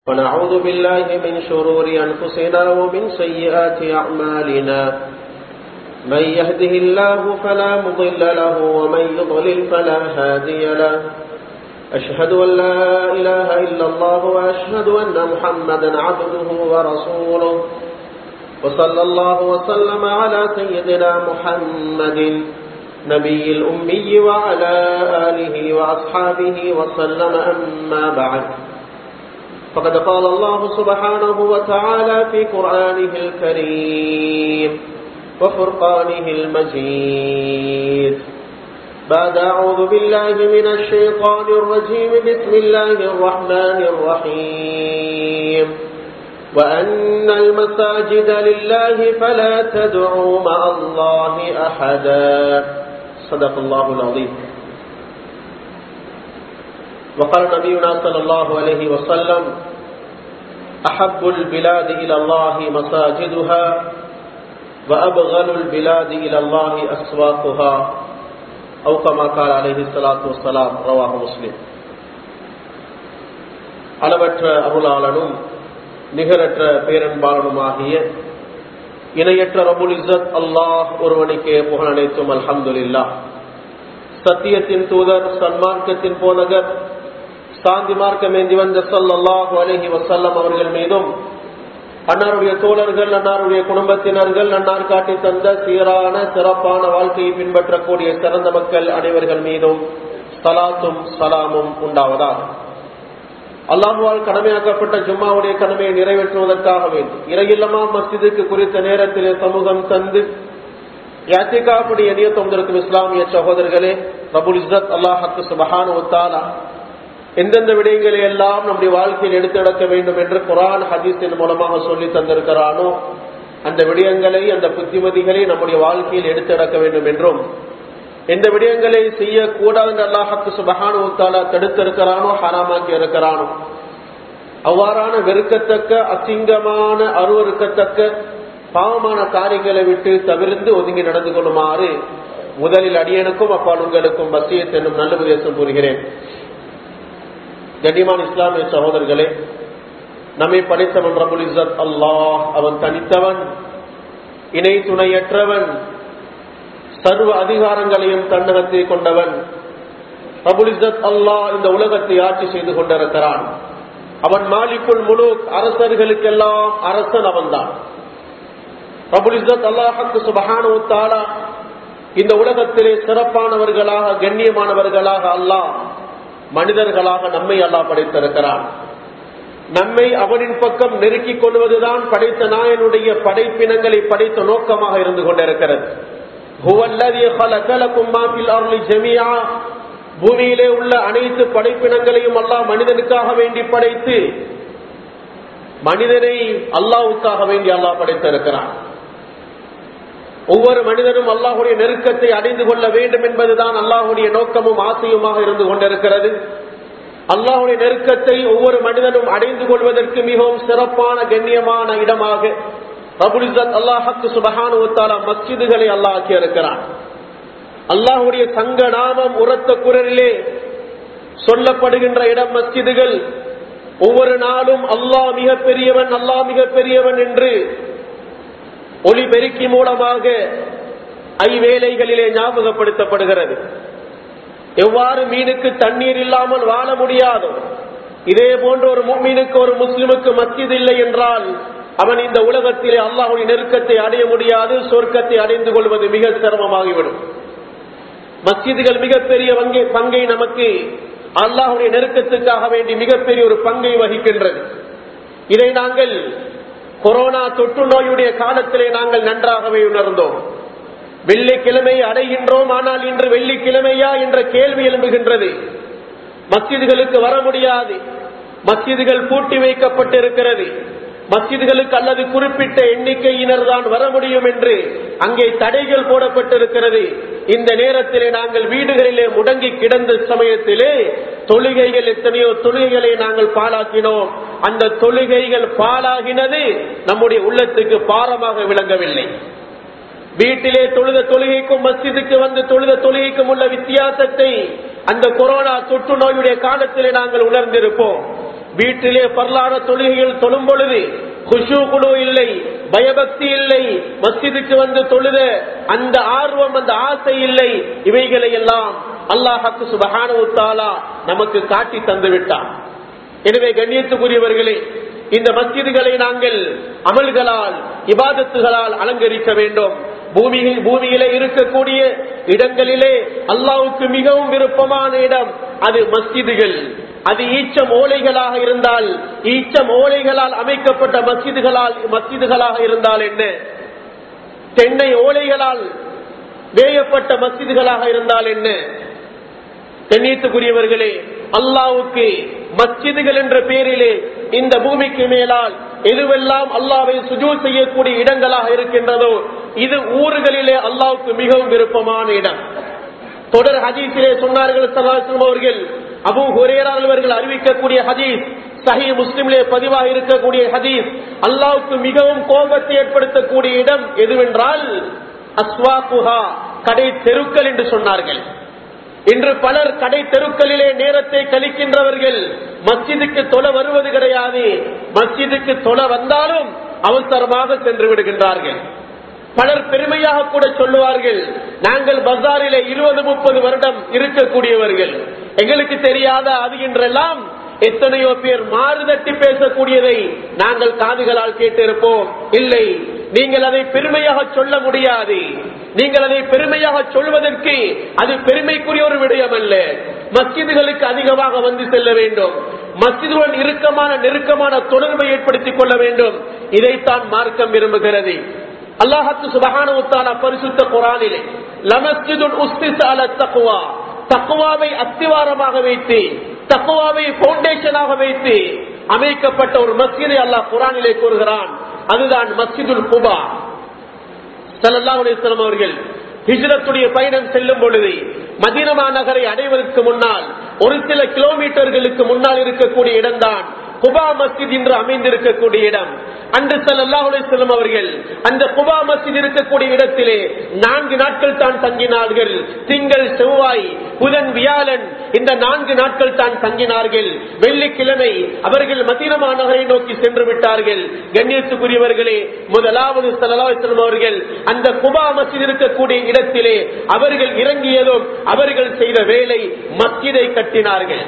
ونعوذ بالله من شرور أنفسنا ومن سيئات أعمالنا من يهده الله فلا مضل له ومن يضلل فلا هادي له أشهد أن لا إله إلا الله وأشهد أن محمدا عبده ورسوله وصلى الله وسلم على سيدنا محمد نبي الأمي وعلى آله وأصحابه وسلم أما بعد فقد قال الله سبحانه وتعالى في قرآنه الكريم وفرقانه المجيد بعد أعوذ بالله من الشيطان الرجيم بسم الله الرحمن الرحيم وأن المساجد لله فلا تدعوا مع الله أحدا صدق الله العظيم. وقال نبينا صلى الله عليه وسلم أحب البلاد إلى الله مساجدها وأبغض البلاد إلى الله أسواقها أو كما قال عليه الصلاة والسلام رواه مسلم. அளவற்ற அருளாளனும் நிகரற்ற பேரன்பாளனுமாகிய இணையற்ற ரப்புல் இஸ்ஸத் அல்லாஹ் ஒருவனுக்கே புகழ் அனைத்தும் அல்ஹம்துலில்லாஹ். சத்தியத்தின் தூதர், சன்மார்க்கத்தின் போதகர், சாந்தி மார்க்கம் ஏந்தி வந்த ஸல்லல்லாஹு அலைஹி வஸல்லம் அவர்கள் மீதும், அன்னாருடைய தோழர்கள், அன்னாருடைய குடும்பத்தினர்கள், அன்னார் காட்டி தந்த சீரான சிறப்பான வாழ்க்கையை பின்பற்றக்கூடிய சிறந்த மக்கள் அனைவர்கள் மீதும் ஸலாத்தும் ஸலாமும் உண்டாவதாக. அல்லாஹ்வால் கடமையாக்கப்பட்ட ஜும்மாவுடைய கடமையை நிறைவேற்றுவதற்காக வேண்டி இறையில்லமா மஸ்ஜிதுக்கு குறித்த நேரத்திலே சமூகம் தந்து இஅ்திகாஃபுடைய நியத் வந்திருக்கும் இஸ்லாமிய சகோதரர்களே, ரப்புல் இஸ்ஸத் அல்லாஹ் சுப்ஹானஹு வ தஆலா எந்தெந்த விடயங்களை எல்லாம் நம்முடைய வாழ்க்கையில் எடுத்து நடக்க வேண்டும் என்று குர்ஆன் ஹதீஸின் மூலமாக சொல்லி தந்திருக்கிறானோ அந்த விடயங்களை, அந்த புத்திமதிகளை நம்முடைய வாழ்க்கையில் எடுத்து நடக்க வேண்டும் என்றும், எந்த விடயங்களை செய்யக்கூடாது என்று அல்லாஹ் சுப்ஹானஹு வ தஆலா தடுத்திருக்கிறானோ, ஹராமாக்கி இருக்கிறானோ அவ்வாறான வெறுக்கத்தக்க, அசிங்கமான, அருவருக்கத்தக்க பாவமான காரியங்களை விட்டு தவிர்த்து ஒதுங்கி நடந்து கொள்ளுமாறு முதலில் அடியனுக்கும் அப்பால் உங்களுக்கும் வசியத் என்னும் நல்ல உபதேசம் கூறுகிறேன். கண்ணியமான இஸ்லாமிய சகோதரர்களே, நம்மை படைத்தவன் ரப்புல் இஸ்ஸத் அல்லாஹ். அவன் தனித்தவன், இணை துணையற்றவன், சர்வ அதிகாரங்களையும் தன்னகத்தை கொண்டவன். ரப்புல் இஸ்ஸத் அல்லாஹ் இந்த உலகத்தை ஆட்சி செய்து கொண்டிருக்கிறான். அவன் மாலிக்குல் முலூக், அரசர்களுக்கெல்லாம் அரசன் அவன்தான். ரப்புல் இஸ்ஸத் அல்லாஹ் சுப்ஹானஹு வ தஆலா இந்த உலகத்திலே சிறப்பானவர்களாக, கண்ணியமானவர்களாக அல்லாஹ் மனிதர்களாக நம்மை அல்லாஹ் படைத்திருக்கிறான். நம்மை அவனின் பக்கம் நெருக்கிக் கொள்வதுதான் படைத்த நாயனுடைய படைப்பினங்களை படைத்த நோக்கமாக இருந்து கொண்டிருக்கிறது. ஹுவல்லதீ ஹலகலகும் மா ஃபில் அர்லி ஜமீஆ, பூமியிலே உள்ள அனைத்து படைப்பினங்களையும் அல்லாஹ் மனிதனுக்காக வேண்டி படைத்து, மனிதனை அல்லாஹ்வுக்காக வேண்டி அல்லாஹ் படைத்திருக்கிறான். ஒவ்வொரு மனிதனும் அல்லாஹ்வுடைய நெருக்கத்தை அடைந்து கொள்ள வேண்டும் என்பதுதான் அல்லாஹ்வுடைய நோக்கமும் ஆசையுமாக இருந்து கொண்டிருக்கிறது. அல்லாஹ்வுடைய நெருக்கத்தை ஒவ்வொரு மனிதனும் அடைந்து கொள்வதற்கு மிகவும் சிறப்பான, கண்ணியமான இடமாக ரப்புல் இஸ்ஸத் அல்லாஹ் சுப்ஹானஹு வ தஆலா மஸ்ஜிதுகளை அல்லாஹ் ஆக்கி இருக்கிறான். அல்லாஹ்வுடைய சங்க நாமம் உரத்த குரலிலே சொல்லப்படுகின்ற இடம் மஸ்ஜிதுகள். ஒவ்வொரு நாளும் அல்லாஹ் மிக பெரியவன், அல்லாஹ் மிக பெரியவன் என்று ஒலிபெருக்கி மூலமாக ஐவேளைகளிலே ஞாபகப்படுத்தப்படுகிறது. எவ்வாறு மீனுக்கு தண்ணீர் இல்லாமல் வாழ முடியாதோ, இதே போன்ற ஒரு முஃமினுக்கு, ஒரு முஸ்லிமுக்கு மஸ்ஜித் இல்லை என்றால் அவன் இந்த உலகத்திலே அல்லாஹ்வுடைய நெருக்கத்தை அடைய முடியாது, சொர்க்கத்தை அடைந்து கொள்வது மிக சிரமமாகிவிடும். மஸ்ஜிதுகள் மிகப்பெரிய பங்கை நமக்கு அல்லாஹ்வுடைய நெருக்கத்துக்காக வேண்டி மிகப்பெரிய ஒரு பங்கை வகிக்கின்றது. இதை நாங்கள் கொரோனா தொற்று நோயுடைய காலத்திலே நாங்கள் நன்றாகவே உணர்ந்தோம். வெள்ளிக்கிழமை அடைகின்றோம், ஆனால் இன்று வெள்ளிக்கிழமையா என்ற கேள்வி எழும்புகின்றது. மஸ்ஜிதுகளுக்கு வர முடியாது, மஸ்ஜிதுகள் பூட்டி வைக்கப்பட்டிருக்கிறது. மஸ்ஜிதுகளுக்கு அல்லது குறிப்பிட்ட எண்ணிக்கையினர் தான் வர முடியும் என்று அங்கே தடைகள் போடப்பட்டிருக்கிறது. இந்த நேரத்திலே நாங்கள் வீடுகளிலே முடங்கி கிடந்த சமயத்திலே தொழுகைகள், எத்தனையோ தொழுகைகளை நாங்கள் பாழாக்கினோம். அந்த தொழுகைகள் பாழாகினது நம்முடைய உள்ளத்துக்கு பாரமாக விளங்கவில்லை. வீட்டிலே தொழுத தொழுகைக்கும் மஸ்ஜிதுக்கு வந்து தொழுத தொழுகைக்கும் உள்ள வித்தியாசத்தை அந்த கொரோனா தொற்று நோயுடைய காலத்திலே நாங்கள் உணர்ந்திருப்போம். வீட்டிலே பரலான தொழுகைகள் தொழும் பொழுது குஷு குழு இல்லை, பயபக்தி இல்லை, மஸ்ஜிதுக்கு வந்து தொழுத அந்த ஆர்வம் அந்த ஆசை இல்லை. இவைகளை எல்லாம் அல்லாஹ் சுப்ஹானஹு வ தஆலா நமக்கு காட்டி தந்து விட்டார். எனவே கண்ணியத்துக்குரியவர்களே, இந்த மஸ்ஜிதுகளை நாங்கள் அமல்களால் இபாதத்துகளால் அலங்கரிக்க வேண்டும். பூமியிலே இருக்கக்கூடிய இடங்களிலே அல்லாஹ்வுக்கு மிகவும் விருப்பமான இடம் அது மஸ்ஜிதுகள். அது ஈச்சம் ஓலைகளாக இருந்தால், ஈச்சம் ஓலைகளால் அமைக்கப்பட்ட மஸ்ஜிதுகளாக இருந்தால் என்ன, தென்னை ஓலைகளால் வேயப்பட்ட மஸ்ஜிதுகளாக இருந்தால் என்ன. கண்ணியத்துக்குரியவர்களே, அல்லாஹ்வுக்கு மஸ்ஜிதுகள் என்ற பெயரிலே இந்த பூமிக்கு மேலால் எதுவெல்லாம் அல்லாஹ்வை சுஜூத் செய்யக்கூடிய இடங்களாக இருக்கின்றதோ இது ஊர்களிலே அல்லாஹ்வுக்கு மிகவும் விருப்பமான இடம். தொடர் ஹதீஸிலே சொன்னார்கள் ஸல்லல்லாஹு அலைஹி வஸல்லம் அவர்கள், அபூ ஹுரைரா அவர்கள் அறிவிக்கக்கூடிய ஹதீஸ், சஹீஹ் முஸ்லிமிலே பதிவாக இருக்கக்கூடிய ஹதீஸ், அல்லாஹ்வுக்கு மிகவும் கோபத்தை ஏற்படுத்தக்கூடிய இடம் எதுவென்றால் அஸ்வாகுஹா, கடை தெருக்கள் என்று சொன்னார்கள். இன்று பலர் கடை தெருக்களிலே நேரத்தை கழிக்கின்றவர்கள், மஸ்ஜிதுக்கு தொழ வருவது கிடையாது. மஸ்ஜிதுக்கு தொழ வந்தாலும் அவசரமாக சென்று விடுகின்றார்கள். பலர் பெருமையாக கூட சொல்லுவார்கள், நாங்கள் பஜாரிலே 20-30 வருடம் இருக்கக்கூடியவர்கள், எங்களுக்கு தெரியாத அது என்றெல்லாம் எத்தனையோ பேர் மாறுதட்டி பேசக்கூடியதை நாங்கள் காதுகளால் கேட்டிருப்போம். இல்லை, நீங்கள் அதை பெருமையாக சொல்ல முடியாது. நீங்கள் அதை பெருமையாக சொல்வதற்கு அது பெருமைக்குரிய ஒரு விடயம் அல்ல. மஸ்ஜிதுகளுக்கு அதிகமாக வந்து செல்ல வேண்டும், மஸ்ஜிதுடன் நெருக்கமான தொடர்பை ஏற்படுத்திக் கொள்ள வேண்டும். இதைத்தான் மார்க்கம் விரும்புகிறது. அல்லாஹ் சுப்ஹானஹு வ தஆலா பரிசுத்த குர்ஆனிலே லமஸ்ஜிதுன் உஸ்ஸிஸ அலா தக்வா, தக்வாவை அஸ்திவாரமாக வைத்து, தக்வாவை ஃபவுண்டேஷனாக வைத்து அமைக்கப்பட்ட ஒரு மஸ்ஜிதை அல்லாஹ் குர்ஆனிலே கூறுகிறான். அதுதான் மஸ்ஜிதுல் குபா. ஸல்லல்லாஹு அலைஹி வஸல்லம் அவர்கள் ஹிஜ்ரத்துடைய பயணம் செல்லும் பொழுது மதீனா நகரை அடைவதற்கு முன்னால் ஒரு சில கிலோமீட்டர்களுக்கு முன்னால் இருக்கக்கூடிய இடம்தான் குபா மஸ்ஜித் என்று அமைந்திருக்கக்கூடிய இடம். அன்று ஸல்லல்லாஹு அலைஹி வஸல்லம் அவர்கள் அந்த குபா மஸ்ஜித் இருக்கக்கூடிய இடத்திலே 4 நாட்கள் தான் தங்கினார்கள். திங்கள், செவ்வாய், புதன், வியாழன் இந்த 4 நாட்கள் தான் தங்கினார்கள். வெள்ளிக்கிழமை அவர்கள் மதீனா நகரை நோக்கி சென்று விட்டார்கள். கண்ணியத்துக்குரியவர்களே, முதலாவது ஸல்லல்லாஹு அலைஹி வஸல்லம் அவர்கள் அந்த குபா மஸ்ஜித் இருக்கக்கூடிய இடத்திலே அவர்கள் இறங்கியதும் அவர்கள் செய்த வேலை மஸ்ஜிதை கட்டினார்கள்.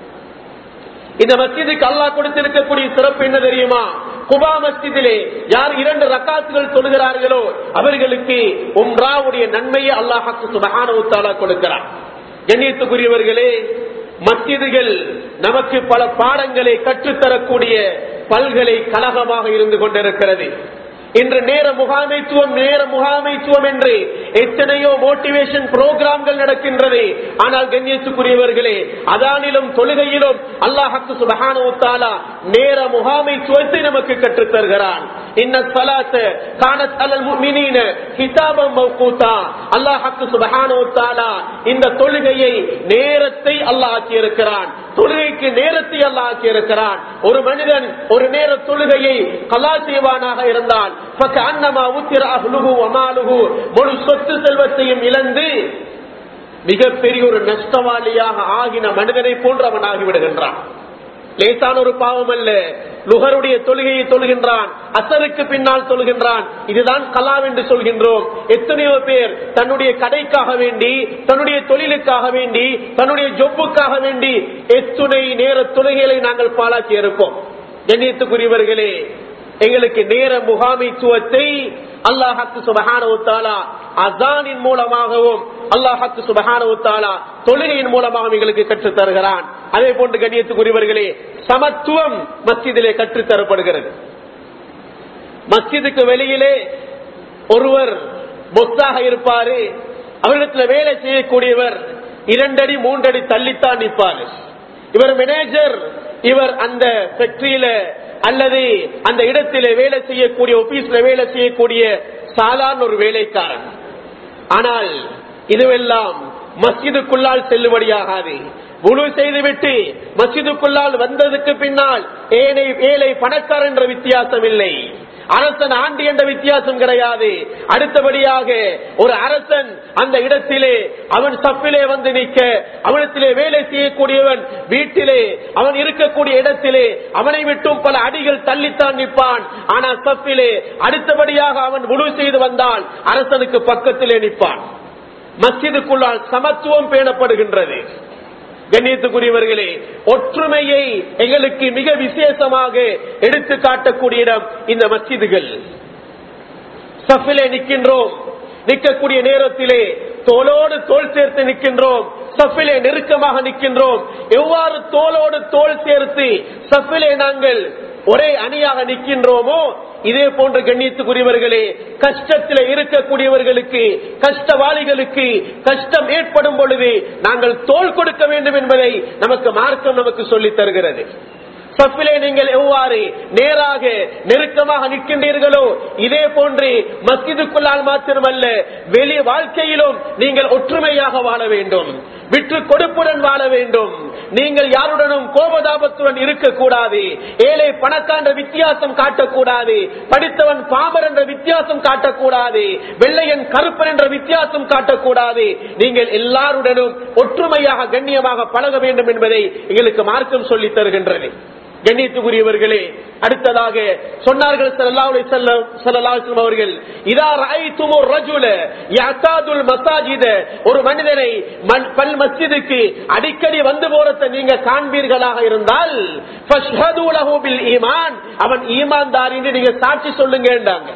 இந்த மஸ்ஜிதுக்கு அல்லாஹ் கொடுத்திருக்கக்கூடிய சிறப்பு என்ன தெரியுமா? குபா மஸ்ஜிதிலே யார் 2 ரக்காத்துகள் தொழுகிறார்களோ அவர்களுக்கு உம்ராவுடைய நன்மையை அல்லாஹ் சுப்ஹானஹு வ தஆலா கொடுக்கிறார். கண்ணியத்துக்குரியவர்களே, மஸ்ஜிதுகள் நமக்கு பல பாடங்களை கற்றுத்தரக்கூடிய பல்கலைக்கழகமாக இருந்து கொண்டிருக்கிறது. இன்று நேர முகாமைத்துவம் என்று எத்தனையோ மோட்டிவேஷன் புரோகிராம்கள் நடக்கின்றது. ஆனால் கண்ணியத்துக்குரியவர்களே, அதானிலும் தொழுகையிலும் அல்லாஹ் சுப்ஹானஹு வ தஆலா நேர முகாமைத்துவத்தை நமக்கு கற்றுத் தருகிறான். இன்ன ஸலாத்த கானத் அலல் முஃமினீன கிதாபம் மவ்கூதா. அல்லாஹ் சுப்ஹானஹு வ தஆலா இந்த தொழுகையை நேரத்தை அல்லாஹ் ஆக்கி இருக்கிறான். தொழுகைக்கு நேரத்தை அல்லாஹ் ஆக்கி இருக்கிறான். ஒரு மனிதன் ஒரு நேர தொழுகையை கலா செய்வானாக இருந்தால் முழு சொத்து செல்வத்தையும் இழந்து மிகப்பெரிய ஒரு நஷ்டவாளியாக ஆகின மனிதனை போன்று அவன் ஆகிவிடுகின்றான். லேசான ஒரு பாவம் அல்ல. லுஹருடைய தொழுகையை தொழுகின்றான், அசருக்கு பின்னால் தொழுகின்றான். இதுதான் கலா என்று சொல்கின்றோம். எத்தனையோ பேர் தன்னுடைய கடைக்காக வேண்டி, தன்னுடைய தொழிலுக்காக வேண்டி, தன்னுடைய ஜொப்புக்காக வேண்டி எத்துணை நேர தொழுகைகளை நாங்கள் பாழாக்கி இருப்போம். கண்ணியத்துக்குரியவர்களே, எங்களுக்கு நேர முகாமைத்துவத்தை அல்லாஹ் சுப்ஹானஹு வ தஆலா அஸானின் மூலமாகவும் அல்லாஹ் சுப்ஹானஹு வ தஆலா தொழுகையின் மூலமாகவும் எங்களுக்கு கற்றுத் தருகிறான். அதே போன்று கண்ணியத்துக்குரியவர்களே, சமத்துவம் மஸ்ஜிதிலே கற்றுத் தரப்படுகிறது. மஸ்ஜிதுக்கு வெளியிலே ஒருவர் பொஸ்ஸாக இருப்பாரு, அவரிடத்தில் வேலை செய்யக்கூடியவர் 2 அடி 3 அடி தள்ளித்தான் நிற்பாரு. இவர் மேனேஜர், இவர் அந்த ஃபேக்டரியில அல்லது அந்த இடத்திலே வேலை செய்யக்கூடிய, ஆபீஸ்ல வேலை செய்யக்கூடிய சாதாரண ஒரு வேலைக்காரன். ஆனால் இதுவெல்லாம் மஸ்ஜிதுக்குள்ளால் செல்லுபடியாகாது. வுளு செய்துவிட்டு மஸ்ஜிதுக்குள்ளால் வந்ததுக்கு பின்னால் ஏழை பணக்காரன் என்ற வித்தியாசம் இல்லை. அரசன் ஆண்டி என்ற வித்தியாசம் கிடையாது. அடுத்தபடியாக ஒரு அரசன் அந்த இடத்திலே அவன் சப்பிலே வந்து நிற்க, அவனத்திலே வேலை செய்யக்கூடியவன் வீட்டிலே அவன் இருக்கக்கூடிய இடத்திலே அவனை விட்டும் பல அடிகள் தள்ளித்தான் நிற்பான். ஆனால் சப்பிலே அடுத்தபடியாக அவன் வுடு செய்து வந்தால் அரசனுக்கு பக்கத்திலே நிற்பான். மஸ்ஜிதுக்குள்ளால் சமத்துவம் பேணப்படுகின்றது. கண்ணியத்துக்குரியவர்களே, ஒற்றுமையை எங்களுக்கு மிக விசேஷமாக எடுத்து காட்டக்கூடிய இடம் இந்த மஸ்ஜிதுகள். சஃபிலே நிற்கின்றோம், நிற்கக்கூடிய நேரத்திலே தோளோடு தோள் சேர்த்து நிற்கின்றோம், சஃபிலே நெருக்கமாக நிற்கின்றோம். எவ்வாறு தோளோடு தோள் சேர்த்து சஃபிலே நாங்கள் ஒரே அணியாக நிற்கின்றோமோ இதே போன்ற கண்ணியத்துக்குரியவர்களே, கஷ்டத்தில் இருக்கக்கூடியவர்களுக்கு, கஷ்டவாளிகளுக்கு கஷ்டம் ஏற்படும் பொழுது நாங்கள் தோள் கொடுக்க வேண்டும் என்பதை நமக்கு மார்க்கம் நமக்கு சொல்லித் தருகிறது. சஃபிலே நீங்கள் எவ்வாறு நேராக நெருக்கமாக நிற்கின்றீர்களோ இதே போன்று மஸ்ஜிதுக்குள்ளால் மாத்திரமல்ல வெளி வாழ்க்கையிலும் நீங்கள் ஒற்றுமையாக வாழ வேண்டும், விற்று கொடுப்புடன் வாழ வேண்டும். நீங்கள் யாருடனும் கோபதாபத்துடன் இருக்கக்கூடாது, ஏழை பணக்கார வித்தியாசம் காட்டக்கூடாது, படித்தவன் பாமர் என்ற வித்தியாசம் காட்டக்கூடாது, வெள்ளையன் கருப்பன் என்ற வித்தியாசம் காட்டக்கூடாது. நீங்கள் எல்லாருடனும் ஒற்றுமையாக கண்ணியமாக பழக வேண்டும் என்பதை எங்களுக்கு மார்க்கம் சொல்லித் தருகின்றது. கண்ணியத்துக்குரியவர்களே, அடுத்ததாக சொன்னார்கள் ஸல்லல்லாஹு அலைஹி வஸல்லம் அவர்கள், இதா ரஅய்துமுர் ரஜுல யஅதாதுல் மஸாஜித, ஒரு மனிதனை மஸ்ஜிதுக்கு அடிக்கடி வந்து போறத நீங்க காண்பீர்களாக இருந்தால் ஃபஷ்ஹது லஹு பில் ஈமான், அவன் ஈமான்தார் என்று நீங்க சாட்சி சொல்லுங்க என்றாங்க.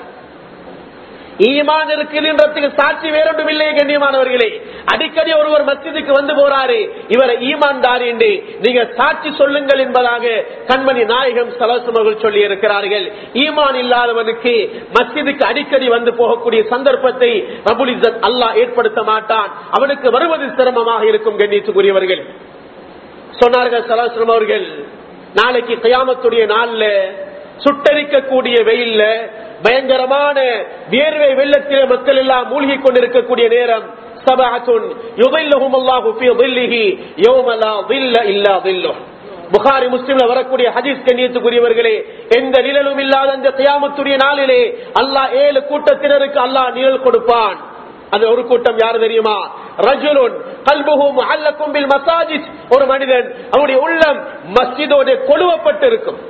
ஈமான் இருக்குன்றதுக்கு சாட்சி வேறொன்றும் இல்லை கண்ணியமானவர்களே. அடிக்கடி ஒருவர் மஸ்ஜிதுக்கு வந்து போறாரு, இவரை ஈமான்தார் என்று நீங்க சாட்சி சொல்லுங்கள் என்பதாக கண்மணி நாயகம் ஸல்லல்லாஹு அலைஹி வஸல்லம் சொல்லி இருக்கிறார்கள். ஈமான் இல்லாதவனுக்கு மஸ்ஜிதுக்கு அடிக்கடி வந்து போகக்கூடிய சந்தர்ப்பத்தை ரப்புல் இஸ்ஸத் அல்லாஹ் ஏற்படுத்த மாட்டான், அவனுக்கு வருவது சிரமமாக இருக்கும். கண்ணியத்துக்குரியவர்கள் சொன்னார்கள் ஸல்லல்லாஹு அலைஹி வஸல்லம் அவர்கள், நாளைக்கு கியாமத்துடைய நாள்ல சுட்டரிக்கக்கூடிய வெயில்ல பயங்கரமான வியர்வை வெள்ளத்திலே மக்கள் எல்லாம் மூழ்கி கொண்டிருக்கக்கூடிய நேரம், சபஅத்துன் யுதில்லுஹுமுல்லாஹு ஃபீ தில்லிஹி யௌம லா தில்ல இல்லா தில்லுஹ். புகாரி முஸ்லிம்ல வரக்கூடிய ஹதீஸ். கண்ணியத்துக்குரியவர்களே, எந்த நிழலும் இல்லாத அந்த கியாமத்துடைய நாளிலே அல்லாஹ் 7 கூட்டத்தினருக்கு அல்லாஹ் நிழல் கொடுப்பான். அது ஒரு கூட்டம் யார் தெரியுமா? ரஜுலுன் கல்புஹு முஅல்லகும் பில் மஸாஜித், ஒரு மனிதன் அவருடைய உள்ளம் மஸ்ஜிதோடு கொலுவப்பட்டு இருக்கும்.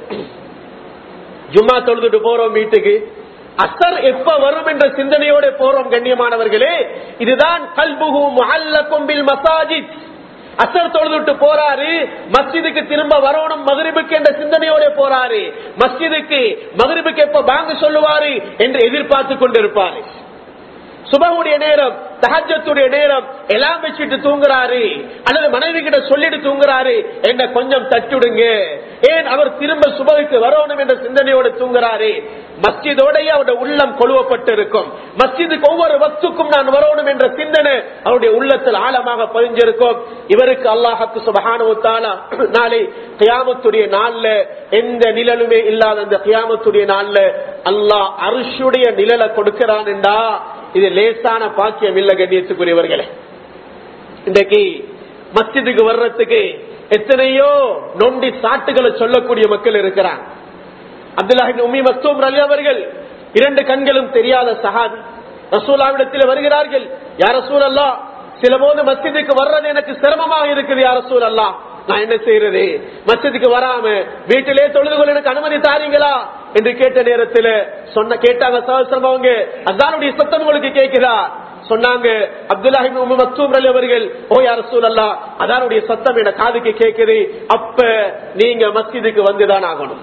ஜும்மா தொழுதுட்டு போறோம் வீட்டுக்கு, அசர் எப்ப வரும் என்ற சிந்தனையோட போறோம். கண்ணியமானவர்களே, இதுதான் கல்புஹு முஅல்லகும் பில் மஸாஜித். அசர் தொழுதுட்டு போறாரு, மஸ்ஜிதுக்கு திரும்ப வரணும் மக்ரிபுக்கு என்ற சிந்தனையோட போறாரு. மஸ்ஜிதுக்கு மக்ரிபுக்கு எப்ப பாங்கு சொல்லுவாரு என்று எதிர்பார்த்து கொண்டிருப்பாரு. சுபஹுடைய நேரம், தஹஜ்ஜுடைய நேரம் எல்லாம் வச்சுட்டு தூங்குறாரு, அல்லது மனைவி கிட்ட சொல்லிட்டு தூங்குறாரு, என்ன கொஞ்சம் தட்டிடுங்க, ஏன் அவர் திரும்ப சுபஹுக்கு வரணும் என்ற சிந்தனையோடு தூங்குறாரு. மஸ்ஜிதோடைய அவருடைய உள்ளம் கொலுவப்பட்டு இருக்கும். மஸ்ஜிதுக்கு ஒவ்வொரு வக்துக்கும் நான் வரணும் என்ற சிந்தனை அவருடைய உள்ளத்தில் ஆழமாக பதிஞ்சிருக்கும். இவருக்கு அல்லாஹ் சுப்ஹானஹு வ தஆலா நாளை கியாமத்துடைய நாள்ல எந்த நிழலுமே இல்லாத அந்த கியாமத்துடைய நாள்ல அல்லாஹ் அர்ஷுடைய நிழலை கொடுக்கிறான் என்றா இது லேசான பாக்கியம் இல்ல. கண்ணியத்துக்குரியவர்களே, இன்றைக்கு மஸ்ஜிதுக்கு வர்றதுக்கு எத்தனையோ நொண்டி சாட்டுகளை சொல்லக்கூடிய மக்கள் இருக்கிறாங்க. அப்துல்லாஹ் இப்னு உம்மி மக்தூம் ரலியல்லாஹு அவர்கள் 2 கண்களும் தெரியாத சஹாபி ரசூலுல்லாஹ்விடத்தில் வருகிறார்கள். யா ரசூலல்லாஹ், சில போது மஸ்ஜிதுக்கு வர்றது எனக்கு சிரமமாக இருக்குது. யா ரசூலல்லாஹ், நான் என்ன செய்யறது? மஸ்ஜிதுக்கு வராம வீட்டிலே தொழுது கொள்ள எனக்கு அனுமதி தாரீங்களா என்று கேட்ட நேரத்தில் கேட்டாங்க அவங்க, அஸானுடைய சத்தம் உங்களுக்கு கேட்குதா? சொன்னாங்க அப்துல்லாஹ் இப்னு உம்மி மக்தூம் ரலியல்லாஹு அவர்கள், ஓ யா ரசூலல்லாஹ், அஸானுடைய சத்தம் என் காதுக்கு கேட்குது, அப்ப நீங்க மஸ்ஜிதுக்கு வந்துதான் ஆகணும்.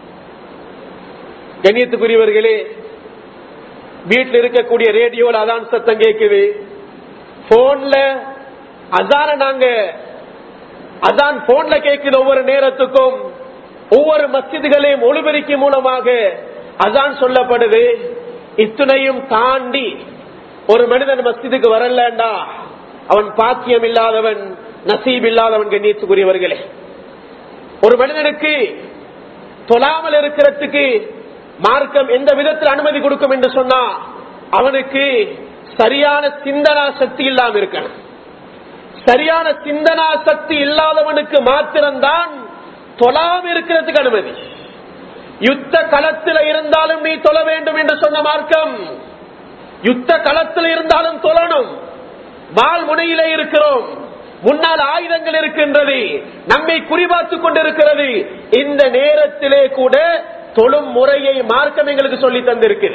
கண்ணியத்துக்குரியவர்களே, வீட்டில் இருக்கக்கூடிய ரேடியோல அதான் சத்தம் கேட்குது, போன்ல அஸான நாங்க அதான் போன்ல கேட்குது. ஒவ்வொரு நேரத்துக்கும் ஒவ்வொரு மஸ்ஜிதுகளையும் ஒளிபெருக்கி மூலமாக அஸான் சொல்லப்படுது. இத்தனையும் தாண்டி ஒரு மனிதன் மஸ்ஜிதுக்கு வரலண்டா அவன் பாக்கியம் இல்லாதவன், நசீப் இல்லாதவன். கண்ணியத்துக்குரியவர்களே, ஒரு மனிதனுக்கு தொழாமல் இருக்கிறதுக்கு மார்க்கம் எந்த விதத்தில் அனுமதி கொடுக்கும் என்று சொன்னா அவனுக்கு சரியான சிந்தனா சக்தி இல்லாம இருக்கணும். சரியான சிந்தனா சக்தி இல்லாதவனுக்கு மாத்திரம்தான் தொழாம இருக்கிறதுக்கு அனுமதி. யுத்த களத்தில் இருந்தாலும் நீ தொழ வேண்டும் என்று சொன்ன மார்க்கம். யுத்த களத்தில் இருந்தாலும் தொழணும். வாள் முனையிலே இருக்கிறோம், முன்னால் ஆயுதங்கள் இருக்கின்றது, நம்மை குறிபார்த்துக் கொண்டிருக்கிறது. இந்த நேரத்திலே கூட தொழும் முறையை மார்க்கம் எங்களுக்கு சொல்லி தந்திருக்கிறது.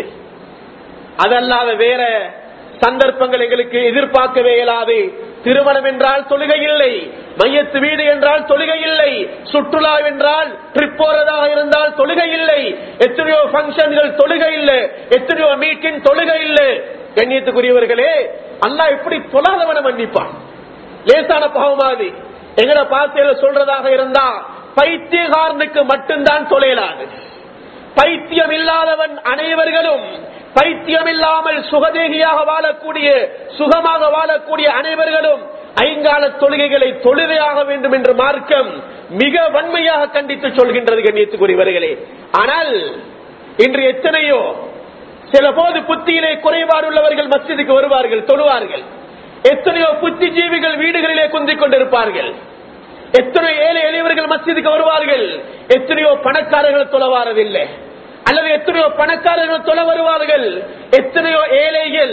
அதல்லாத வேற சந்தர்ப்பங்கள் எங்களுக்கு எதிர்பார்க்கவே இயலாது. திருமணம் என்றால் தொழுகை இல்லை, மையத்து வீடு என்றால் தொழுகை இல்லை, சுற்றுலா என்றால் ட்ரிப் போறதாக இருந்தால் தொழுகை இல்லை, எத்தனையோ பங்கன்கள் தொழுகை இல்லை, எத்தனையோ மீட்டிங் தொழுகை இல்லை. கண்ணியத்துக்குரியவர்களே, அல்லாஹ் எப்படி தொழாதவனை மன்னிப்பான்? லேசான பாவமாதி எங்கட பாசையில சொல்றதாக இருந்தா பைத்தியகாரனுக்கு மட்டும்தான் தொலையலாது. பைத்தியம் இல்லாதவன் அனைவர்களும், பைத்தியம் இல்லாமல் சுகதேகியாக வாழக்கூடிய, சுகமாக வாழக்கூடிய அனைவர்களும் ஐங்கால தொழுகைகளை தொழுகையாக வேண்டும் என்று மார்க்கம் மிக வன்மையாக கண்டித்து சொல்கின்றது. கண்ணியத்துக்குரியவர்களே, ஆனால் இன்று எத்தனையோ சில போது புத்தியிலே குறைபாடு உள்ளவர்கள் மஸ்ஜிதுக்கு வருவார்கள், தொழுவார்கள். எத்தனையோ புத்திஜீவிகள் வீடுகளிலே குந்திக் கொண்டிருப்பார்கள். எத்தனையோ ஏழை எளியவர்கள் மஸ்ஜிதுக்கு வருவார்கள். எத்தனையோ பணக்காரர்கள் தொழவாரதில்லை, அல்லது எத்தனையோ பணக்காரர்கள் தொழ வருவார்கள். எத்தனையோ ஏழைகள்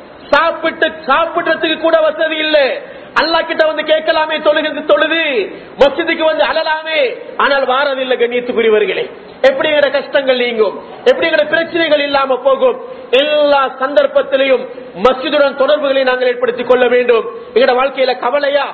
சாப்பிடுறதுக்கு கூட வசதி இல்லை. அல்லாஹ் கிட்ட வந்து கேட்கலாமே, தொழுது மஸ்ஜிதுக்கு வந்து அழலாமே, ஆனால் வாரதில்லை. கண்ணியத்துக்குரியவர்களே, எப்படி எங்கட கஷ்டங்கள் நீங்கும், எப்படி எங்கட பிரச்சனைகள் இல்லாம போகும்? எல்லா சந்தர்ப்பத்திலையும் மஸ்ஜிதுடன் தொடர்புகளை நாங்கள் ஏற்படுத்திக் கொள்ள வேண்டும். எங்கட வாழ்க்கையில கவலையா?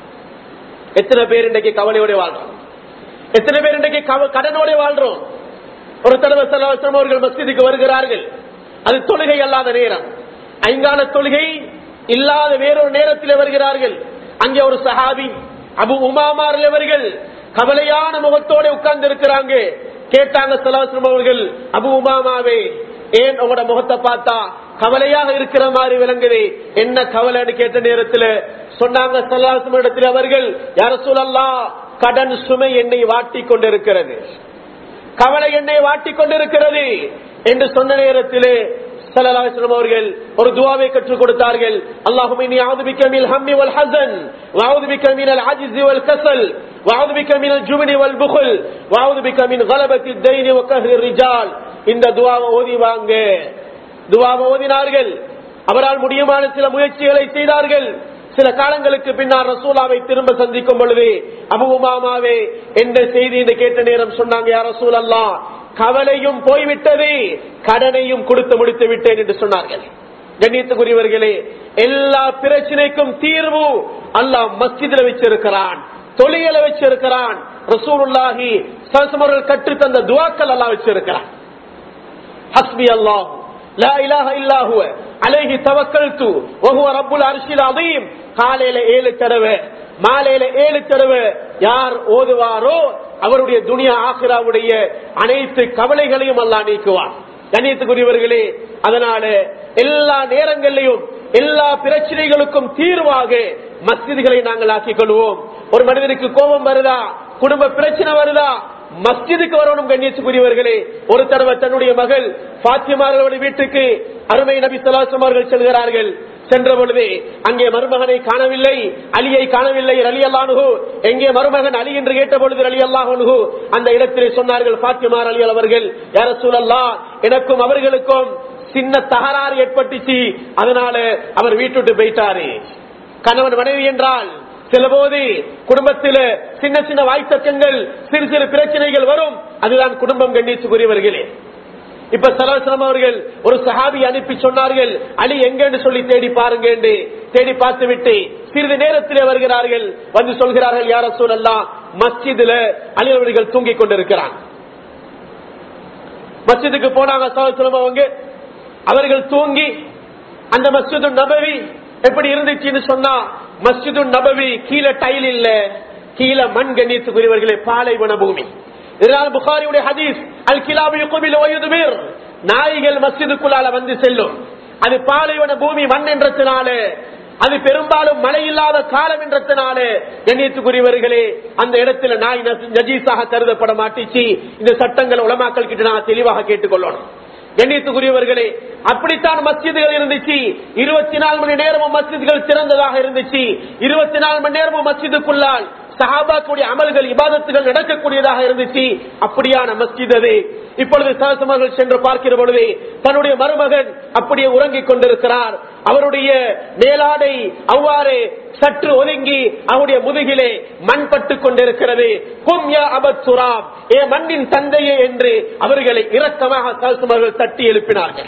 எத்தனை பேர் இன்றைக்கு கவலையோட வாழ்றோம்? எத்தனை பேர் இன்றைக்கு கடனோட வாழ்றோம்? ஒரு தடவை அவர்கள் மஸ்ஜிதுக்கு வருகிறார்கள். அது தொழுகை அல்லாத நேரம், ஐங்கால தொழுகை இல்லாத வேறொரு நேரத்தில் வருகிறார்கள். அங்கே ஒரு சஹாபி அபு உமாமா அவர்கள் கவலையான முகத்தோட உட்கார்ந்து இருக்கிறாங்க. கேட்டாங்க ஸல்லல்லாஹு அவர்கள், அபு உமாமாவே, ஏன் உங்களோட முகத்தை பார்த்தா கவலையாக இருக்கிற மாதிரி விளங்குது, என்ன கவலைன்னு கேட்ட நேரத்தில் சொன்னாங்க ஸல்லல்லாஹு இடத்தில் அவர்கள், யா ரசூலல்லாஹ், கடன் சுமை என்னை வாட்டிக் கொண்டிருக்கிறது, கவலை என்னை வாட்டிக் கொண்டிருக்கிறது என்று சொன்ன நேரத்திலே ஸல்லல்லாஹு அலைஹி வஸல்லம் அவர்கள் ஒரு துஆவை கற்றுக் கொடுத்தார்கள். அல்லாஹும்ம இன்னி அஊது பிக மினல் ஹம்மி வல் ஹஸன் வ அஊது பிக மினல் அஜ்ஸி வல் கஸல் வ அஊது பிக மினல் ஜுப்னி வல் புக்ல் வ அஊது பிக மின் கலபத்தி தைன் வ கஹ்ரி ரிஜால். இந்த துஆவை ஓதி வாங்க. துஆவை ஓதினார்கள். அவரால் முடியுமான சில முயற்சிகளை செய்தார்கள். சில காலங்களுக்கு பின்னால் ரசூலாவை திரும்ப சந்திக்கும் பொழுது, அபு உமாமாவே என்ற செய்தி என்று கேட்ட நேரம் சொன்னாங்க, யா ரசூலல்லாஹ், கவலையும் போய்விட்டது, கடனையும் கொடுத்து முடித்து விட்டேன் என்று சொன்னார்கள். கண்ணியத்துக்குரியவர்களே, எல்லா பிரச்சனைக்கும் தீர்வு அல்லாஹ் மஸ்ஜிதில் வச்சிருக்கிறான், தொழுகையில வச்சிருக்கிறான். ரசூலுல்லாஹி ஸல்லல்லாஹு அலைஹி வஸல்லம் கற்று தந்த துஆக்கள் அல்லாஹ் வச்சிருக்கிறான். ஹஸ்பி அல்லாஹ் லா இலாஹ இல்லா ஹுவ அலைஹி தவக்கல்து வ ஹுவ ரப்புல் அர்ஷில் அதீம். காலையில 7 தடவை, மாலையில 7 தடவை யார் ஓதுவாரோ அவருடைய துனியா ஆகிராவுடைய அனைத்து கவலைகளையும் அல்லாஹ் நீக்குவார். கண்ணியத்துக்குரியவர்களே, அதனால எல்லா நேரங்களிலும் எல்லா பிரச்சனைகளுக்கும் தீர்வாக மஸ்ஜிதுகளை நாங்கள் ஆக்கிக் கொள்வோம். ஒரு மனிதனுக்கு கோபம் வருதா, குடும்ப பிரச்சனை வருதா, மஸ்ஜிதுக்கு வரணும். கண்ணியத்துக்குரியவர்களே, ஒரு தடவை தன்னுடைய மகள் பாத்திமார்களுடைய வீட்டுக்கு அருமை நபி ஸல்லல்லாஹு அலைஹி வஸல்லம் அவர்கள் செல்கிறார்கள். சென்ற பொழுது அங்கே மருமகனை காணவில்லை, அலியை காணவில்லை. ரலியல்லாஹு அன்ஹு எங்கே மருமகன் அலி என்று கேட்ட பொழுது ரலியல்லாஹு அன்ஹு அந்த இடத்திலே சொன்னார்கள், பாத்திமா ரலியல்லாஹு அவர்கள், யா ரசூலல்லாஹ், எனக்கும் அவர்களுக்கும் சின்ன தகராறு ஏற்பட்டுச்சு, அதனால அவர் வீட்டுக்கு போயிட்டாரு. கணவன் மனைவி என்றால் சில போது குடும்பத்தில் சின்ன சின்ன வாய்த்தக்கங்கள், சிறு சிறு பிரச்சனைகள் வரும். அதுதான் குடும்பம். கண்ணியத்துக்குரியவர்களே, இப்ப ஸல்லல்லாஹு அலைஹி வஸல்லம் அவர்கள் ஒரு சஹாபி அனுப்பி சொன்னார்கள், அலி எங்கன்னு சொல்லி தேடி பாருங்க என்று. தேடி பார்த்து விட்டு சிறிது நேரத்திலே வருகிறார்கள். வந்து சொல்கிறார்கள், யா ரசூலல்லாஹ், மஸ்ஜிதுல அலி அவர்கள் தூங்கிக் கொண்டிருக்கிறான். மஸ்ஜிதுக்கு போனாங்க ஸல்லல்லாஹு அலைஹி வஸல்லம் அவங்க. அவர்கள் தூங்கி அந்த மஸ்ஜிது நபவி எப்படி இருந்துச்சுன்னு சொன்னா, மஸ்ஜிது நபவி கீழே டைல் இல்ல, கீழே மண். கண்ணியத்துக்குரியவர்களே, பாலைவன பூமி. இதனால் புகாரியுடைய ஹதீஸ், அல் கிலாபு யுக்பிலு வ யுத்பிர், நாய்கள் மஸ்ஜிதுக்குள்ளால வந்து செல்லும். அது பாலைவன பூமி, மண் என்றதுனால, அது பெரும்பாலும் மழை இல்லாத காலம் என்றதுனால கண்ணியத்துக்குரியவர்களே அந்த இடத்துல நாய் நஜீஸாக கருதப்பட மாட்டிச்சு. இந்த சட்டங்கள் உலமாக்கள் கிட்ட நான் தெளிவாக கேட்டுக்கொள்ளணும். கண்ணியத்துக்குரியவர்களே, அப்படித்தான் மஸ்ஜிதுகள் இருந்துச்சு. 24 மணி நேரமும் மஸ்ஜிதுகள் திறந்ததாக இருந்துச்சு. 24 மணி நேரமும் மஸ்ஜிதுக்குள்ளால் சஹாபாக்களுடைய அமல்கள் இபாதத்துகள் நடக்கக்கூடியதாக இருந்துச்சு. அப்படியான மஸ்ஜித் அது. இப்பொழுது சஹாபாக்கள் சென்று பார்க்கிற பொழுது தன்னுடைய மருமகன் அப்படியே உறங்கிக் கொண்டிருக்கிறார். அவருடைய மேலாடை அவ்வாறு சற்று ஒதுங்கி அவருடைய முதுகிலே மண் பட்டுக் கொண்டிருக்கிறது. கும் யா அபத் துராப், ஏ மண்ணின் தந்தையே என்று அவர்களை இரக்கமாக சஹாபாக்கள் தட்டி எழுப்பினார்கள்,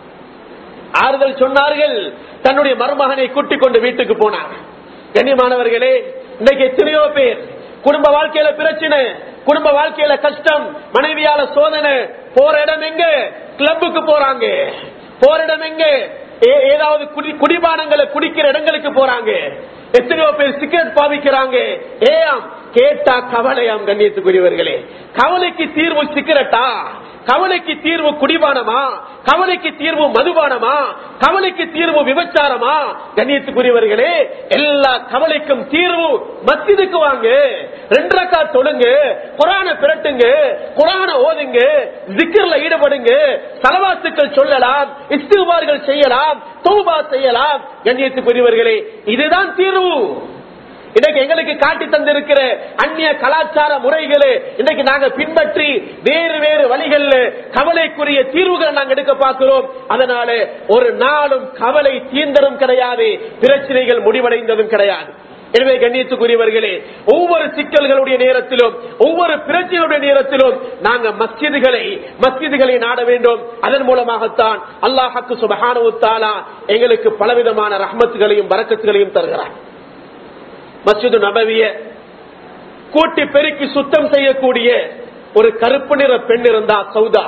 ஆறுதல் சொன்னார்கள். தன்னுடைய மருமகனை கூட்டிக் கொண்டு வீட்டுக்கு போனார். கண்ணியமானவர்களே, இன்னைக்கு எத்தனையோ பேர் குடும்ப வாழ்க்கையில பிரச்சனை, குடும்ப வாழ்க்கையில கஷ்டம், மனைவியால சோதனை, போற இடம் எங்க? கிளப்புக்கு போறாங்க. போற இடம் எங்க? ஏதாவது குடிபானங்களை குடிக்கிற இடங்களுக்கு போறாங்க. எத்தனையோ பேர் சிகரெட் பாவிக்கிறாங்க. ஏயாம் கேட்டா கவலையாம். கண்ணியத்துக்குரியவர்களே, கவலைக்கு தீர்வு சிகரெட்டா? கவலைக்கு தீர்வு குடிபானமா? கவலைக்கு தீர்வு மதுபானமா? கவலைக்கு தீர்வு விபச்சாரமா? கண்ணியத்துக்குரியவர்களே, எல்லா கவலைக்கும் தீர்வு மஸ்ஜிதுக்கு வாங்க, 2 ரக்காத் தொழுங்க, குர்ஆன பிரட்டுங்க, குர்ஆன ஓதுங்க, ஜிக்ர்ல ஈடுபடுங்க, ஸலவாத்துக்கள் சொல்லலாம், இஸ்திக்பார்கள் செய்யலாம், தௌபா செய்யலாம். கண்ணியத்துக்குரியவர்களே, இதுதான் தீர்வு. இன்னைக்கு எங்களுக்கு காட்டி தந்திருக்கிற அந்நிய கலாச்சார முறைகளை இன்னைக்கு நாங்க பின்பற்றி வேறு வேறு வழிகள்ல கவலைக்குரிய தீர்வுகளை நாங்க எடுக்க பார்க்கிறோம். அதனால ஒரு நாளும் கவலை தீர்ந்ததும் கிடையாது, பிரச்சனைகள் முடிவடைந்ததும் கிடையாது. எனவே கண்ணியத்துக்குரியவர்களே, ஒவ்வொரு சிக்கல்களுடைய நேரத்திலும், ஒவ்வொரு பிரச்சனையுடைய நேரத்திலும் நாங்க மஸ்ஜிதுகளை நாட வேண்டும். அதன் மூலமாகத்தான் அல்லாஹ் சுப்ஹானஹு வ தஆலா எங்களுக்கு பலவிதமான ரஹ்மத்துகளையும் பரக்கத்துகளையும் தருகிறார். மஸ்ஜிது நபவிய கூட்டி பெருக்கி சுத்தம் செய்யக்கூடிய ஒரு கருப்பு நிற பெண் இருந்தா சௌதா.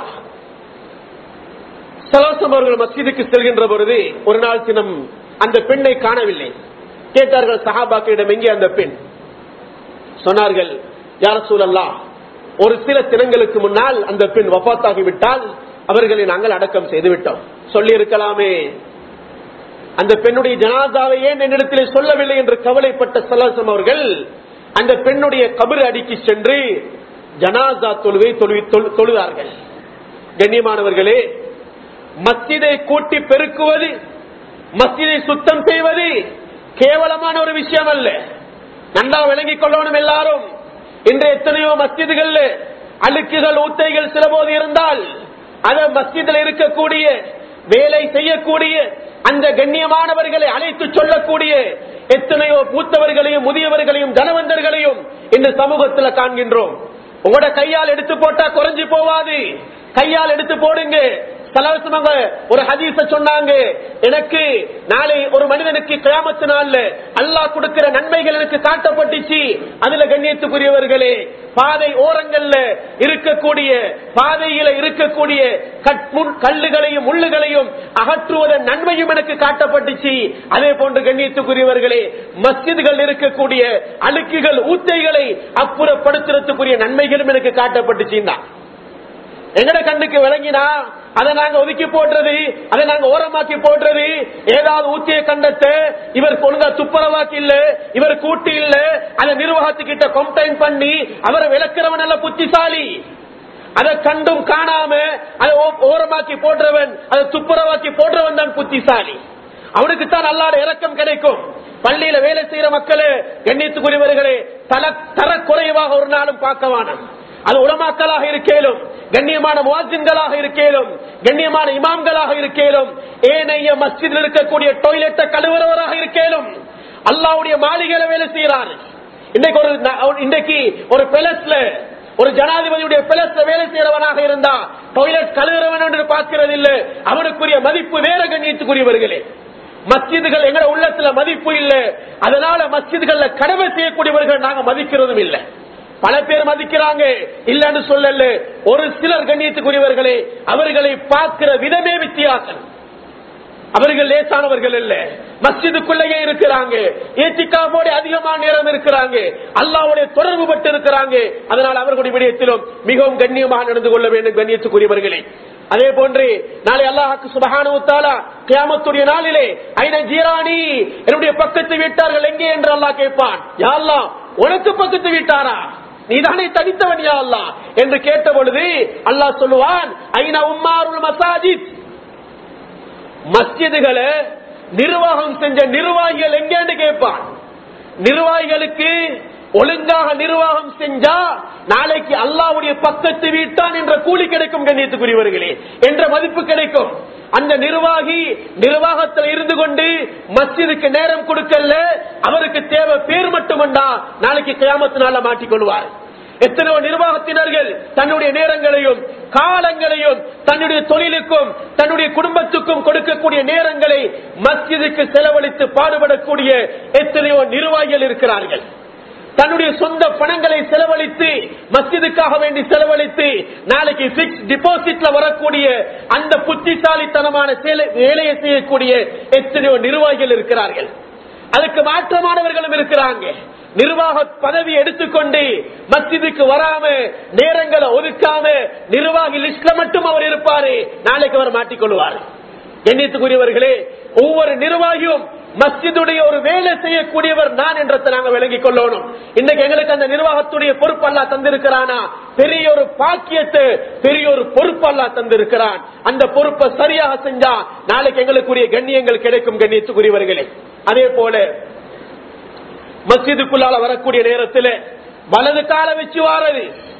ஸல்லல்லாஹு அவர்கள் மஸ்ஜிதுக்கு செல்கின்ற பொழுது ஒரு நாள் தினம் அந்த பெண்ணை காணவில்லை. கேட்டார்கள் சஹாபாக்களிடம், எங்கே அந்த பெண்? சொன்னார்கள், யா ரசூலல்லாஹ், ஒரு சில தினங்களுக்கு முன்னால் அந்த பெண் வஃபாத்தாகிவிட்டால் அவர்களை நாங்கள் அடக்கம் செய்து விட்டோம். சொல்லி இருக்கலாமே, அந்த பெண்ணுடைய ஜனாசாவை ஏன் என்னிடத்திலே சொல்லவில்லை என்று கவலைப்பட்ட ஸல்லல்லாஹு அவர்கள் அந்த பெண்ணுடைய கபர் அடிக்கு சென்று ஜனாசா தொழுகை தொழுதார்கள். கண்ணியமானவர்களே, மஸ்ஜிதை கூட்டி பெருக்குவது, மஸ்ஜிதை சுத்தம் செய்வது கேவலமான ஒரு விஷயம் அல்ல. நன்றா விளங்கிக் கொள்ளணும் எல்லாரும். இன்று எத்தனையோ மஸ்ஜிதுகள் அழுக்குகள் ஊத்தைகள் சில போது இருந்தால் அத மஸ்ஜிதில் இருக்கக்கூடிய வேலை செய்யக்கூடிய அந்த கண்ணியமானவர்களை அழைத்து சொல்லக்கூடிய எத்தனையோ மூத்தவர்களையும் முதியவர்களையும் தனவந்தர்களையும் இந்த சமூகத்தில் காண்கின்றோம். உங்களோட கையால் எடுத்து போட்டா குறைஞ்சு போவாது, கையால் எடுத்து போடுங்க. ஒரு ஹதீஸ சொன்னாங்க, எனக்கு நாளை ஒரு மனிதனுக்கு கியாமத்து நாள்ல அல்லாஹ் கொடுக்கிற நன்மைகள் எனக்கு காட்டப்பட்டுச்சு. அதுல கண்ணியத்துக்குரியவர்களே, பாதை ஓரங்கள்ல இருக்கக்கூடிய பாதையில இருக்கக்கூடிய கல்லுகளையும் முள்ளுகளையும் அகற்றுவதன் நன்மையும் எனக்கு காட்டப்பட்டுச்சு. அதே போன்று கண்ணியத்துக்குரியவர்களே, மஸ்ஜிதுகள் இருக்கக்கூடிய அழுக்குகள் ஊத்தைகளை அப்புறப்படுத்துறதுக்குரிய நன்மைகளும் எனக்கு காட்டப்பட்டுச்சுன்னா எங்கட கண்ணுக்கு விளங்கினா அதை நாங்க ஒதுக்கி போடுறது, அதை நாங்க ஓரமாக்கி போடுறது. ஏதாவது ஊத்திய கண்டத்தை இவர் ஒழுங்கா துப்புரவாக்கி இல்ல, இவர் கூட்டி இல்ல, அந்த நிர்வாகத்துக்கிட்ட கம்ப்ளைண்ட் பண்ணி அவரை விளக்குறவன் நல்ல புத்திசாலி. அதை கண்டும் காணாம அதை ஓரமாக்கி போடுறவன், அதை துப்புரவாக்கி போடுறவன் தான் புத்திசாலி. அவனுக்கு தான் அல்லாஹ்வுடைய இரக்கம் கிடைக்கும். பள்ளியில வேலை செய்யற மக்களே, கண்ணியத்துக்குரியவர்களே, தரக்குறைவாக ஒரு நாளும் பார்க்கவான. அது உலமாக்களாக இருக்கேலும், கண்ணியமான முஅஜ்ஜின்களாக இருக்கேலும், கண்ணியமான இமாம்களாக இருக்கேலும், ஏனைய மஸ்ஜிதில் இருக்கக்கூடிய டாய்லெட்டை கழுவுறவராக இருக்கேலும், அல்லாஹ்வுடைய மாளிகையில வேலை செய்யறாரு. இன்றைக்கு ஒரு பேலஸ்ல, ஒரு ஜனாதிபதியுடைய பேலஸ்ல வேலை செய்யறவனாக இருந்தா டாய்லெட் கழுவுறவன் என்று பார்க்கிறது இல்லை, அவனுக்குரிய மதிப்பு வேற. கண்ணியத்துக்குரியவர்களே, மஸ்ஜிதுகள் எங்க உள்ளத்துல மதிப்பு இல்லை, அதனால மஸ்ஜிதுகள்ல கடமை செய்யக்கூடியவர்கள் நாங்க மதிக்கிறதும் இல்லை. பல பேர் மதிக்கிறாங்க, இல்லன்னு சொல்லல. ஒரு சிலர் கண்ணியத்துக்குரியவர்களே, அவர்களை பார்க்கிற விதமே வித்தியாசம். அவர்கள் லேசானவர்கள் இல்ல, மஸ்ஜிதுக்குள்ளேயே இருக்கிறாங்க, இத்திகாஃபோட அதிகமான நேரம் இருக்கிறாங்க, அல்லாஹ்வுடைய தொடர்பு பட்டு இருக்கிறாங்க. அதனால் அவர்களுடைய விடயத்திலும் மிகவும் கண்ணியமாக நடந்து கொள்ள வேண்டும். கண்ணியத்துக்குரியவர்களே, அதே போன்று நாளை அல்லாஹ் சுப்ஹானஹு வ தஆலா கியாமத்துடைய நாளிலே ஐன ஜீரானி, என்னுடைய பக்கத்து வீட்டார்கள் எங்கே என்று அல்லாஹ் கேட்பான். யா அல்லாஹ், உனக்கு பக்கத்து வீட்டாரா? நீதானே தனித்தவன் யா அல்லாஹ் என்று கேட்ட பொழுது அல்லாஹ் சொல்லுவான், ஐன உம்மாருல் மசாஜித், மஸ்ஜிதுகளை நிர்வாகம் செஞ்ச நிர்வாகிகள் எங்கேன்னு கேட்பான். நிர்வாகிகளுக்கு ஒழுங்காக நிர்வாகம் செஞ்சா நாளைக்கு அல்லாஹ்வுடைய பக்கத்து வீட்டான் என்ற கூலி கிடைக்கும் கண்ணியத்துக்குரியவர்களே, என்ற மதிப்பு கிடைக்கும். அந்த நிர்வாகி நிர்வாகத்தில் இருந்து கொண்டு மஸ்ஜிதுக்கு நேரம் கொடுக்கல, அவருக்கு தேவை பேர் மட்டுமண்டா நாளைக்கு கியாமத்து நாள்ல மாட்டிக்கொள்வார். எத்தனையோ நிர்வாகத்தினர்கள் தன்னுடைய நேரங்களையும் காலங்களையும் தன்னுடைய தொழிலுக்கும் தன்னுடைய குடும்பத்துக்கும் கொடுக்கக்கூடிய நேரங்களை மஸ்ஜிதுக்கு செலவழித்து பாடுபடக்கூடிய எத்தனையோ நிர்வாகிகள் இருக்கிறார்கள். தன்னுடைய சொந்த பணங்களை செலவழித்து மஸ்ஜிதுக்காக வேண்டி செலவழித்து நாளைக்கு பிக்ஸ் டிபாசிட்ல வரக்கூடிய அந்த புத்திசாலித்தனமான வேலையை செய்யக்கூடிய எத்தனையோ நிர்வாகிகள் இருக்கிறார்கள். அதுக்கு மாற்றமானவர்களும் இருக்கிறாங்க. நிர்வாக பதவி எடுத்துக்கொண்டு மஸ்ஜிதுக்கு வராம நேரங்களை ஒதுக்காம நிர்வாகி லிஸ்ட்ல மட்டும் அவர் இருப்பாரு, நாளைக்கு அவர் மாட்டிக்கொள்வார். கண்ணியத்துக்குரியவர்களே, ஒவ்வொரு நிர்வாகியும் மஸ்ஜிதுடைய ஒரு வேலை செய்யக்கூடியவர் நான் என்றதை நாங்க விளங்கிக் கொள்ளணும். இன்னைக்கு எங்களுக்கு அந்த நிர்வாகத்துடைய பொறுப்பு அல்லாஹ் தந்திருக்கிறானா, பெரிய ஒரு பாக்கியத்தை பெரிய ஒரு பொறுப்பு அல்லாஹ் தந்திருக்கிறான். அந்த பொறுப்பை சரியாக செஞ்சா நாளைக்கு எங்களுக்குரிய கண்ணியங்கள் கிடைக்கும். கண்ணியத்துக்குரியவர்களே, அதே போல மஸ்ஜிதுக்குள்ளால வரக்கூடிய நேரத்தில் வலது கால வச்சு வாரது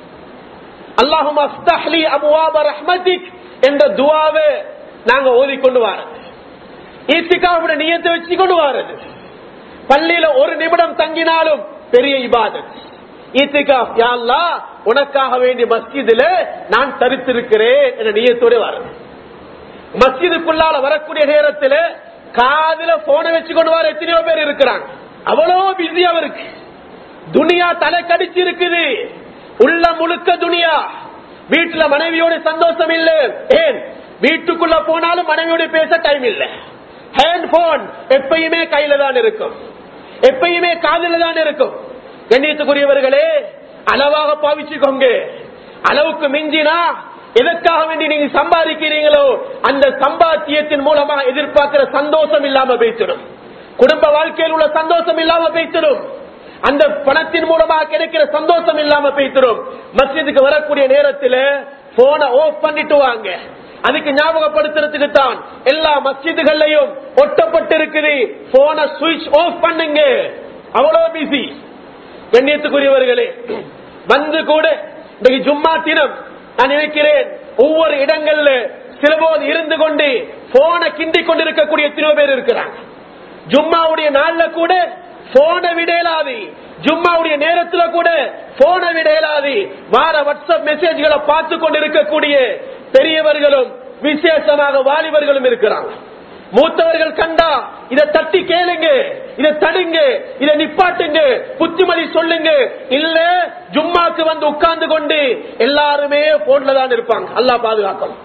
அல்லாஹும் அஃப்தஹ்லி அபுவாப ரஹ்மதிக் என்ற துஆவை நாங்க ஓதிக்கொண்டு வாரது. ஈத்திகாவுடைய நியத்தை வச்சு கொண்டு வாரது. பள்ளியில ஒரு நிமிடம் தங்கினாலும் பெரிய இபாதத். ஈத்திகாஃப், யா அல்லாஹ் உனக்காக வேண்டிய மஸ்ஜிதில நான் தரித்திருக்கிறேன் என்ற நியத்தோட வாரது. மஸ்ஜிதுக்குள்ளால வரக்கூடிய நேரத்தில் காதுல போனை வச்சு கொண்டு வர எத்தனையோ பேர் இருக்கிறாங்க. அவ்வளவு பிஸி அவருக்கு. துனியா தலை கடிச்சு இருக்குது, உள்ள முழுக்க துனியா. வீட்டுல மனைவியோட சந்தோஷம் இல்ல. ஏன் வீட்டுக்குள்ள போனாலும் மனைவியோட பேச டைம் இல்ல. ஹேண்ட் போன் எப்பயுமே கையில தான் இருக்கும், எப்பயுமே காதுல தான் இருக்கும். கண்ணியத்துக்குரியவர்களே, அளவாக பாவிச்சுக்கோங்க. அளவுக்கு மிஞ்சினா எதற்காக வேண்டி நீங்க சம்பாதிக்கிறீங்களோ அந்த சம்பாத்தியத்தின் மூலமா எதிர்பார்க்கிற சந்தோஷம் இல்லாம போய்த்திடும். குடும்ப வாழ்க்கையில் உள்ள சந்தோஷம் இல்லாம போய்த்திடும். அந்த பணத்தின் மூலமா கிடைக்கிற சந்தோஷம் இல்லாம போய்த்திடும். மஸ்ஜிதுக்கு வரக்கூடிய நேரத்தில் போனை ஆஃப் பண்ணிட்டு வாங்க. அதுக்கு ஞாபகப்படுத்துறதுக்கு தான் எல்லா மஸ்ஜிதுகள்லையும் ஒட்டப்பட்டு இருக்குது, போனை சுவிட்ச் ஆஃப் பண்ணுங்க. அவ்வளவு பிஸி. கண்ணியத்துக்குரியவர்களே, வந்து கூட இன்னைக்கு ஜும்மா தினம் நான் நினைக்கிறேன் ஒவ்வொரு இடங்கள்ல சிலபோது இருந்து கொண்டு போனை கிண்டி கொண்டிருக்கக்கூடிய எத்தனையோ பேர் இருக்கிறாங்க. ஜும்மாவுடைய நாள்ல கூட போனை விடலாது, ஜும்மாவுடைய நேரத்துல கூட போனை விடலாது. வார வாட்ஸ்அப் மெசேஜ்களை பார்த்து கொண்டிருக்கக்கூடிய பெரியவர்களும் விசேஷமாக வாலிபர்களும் இருக்கிறாங்க. மூத்தவர்கள் கண்டா இதை தட்டி கேளுங்க, இதை தடுங்க, இதை நிப்பாட்டுங்க, புத்திமதி சொல்லுங்க. இல்ல ஜும்மாக்கு வந்து உட்கார்ந்து கொண்டு எல்லாருமே போன்ல தான் இருப்பாங்க. அல்லாஹ் பாதுகாக்கும்.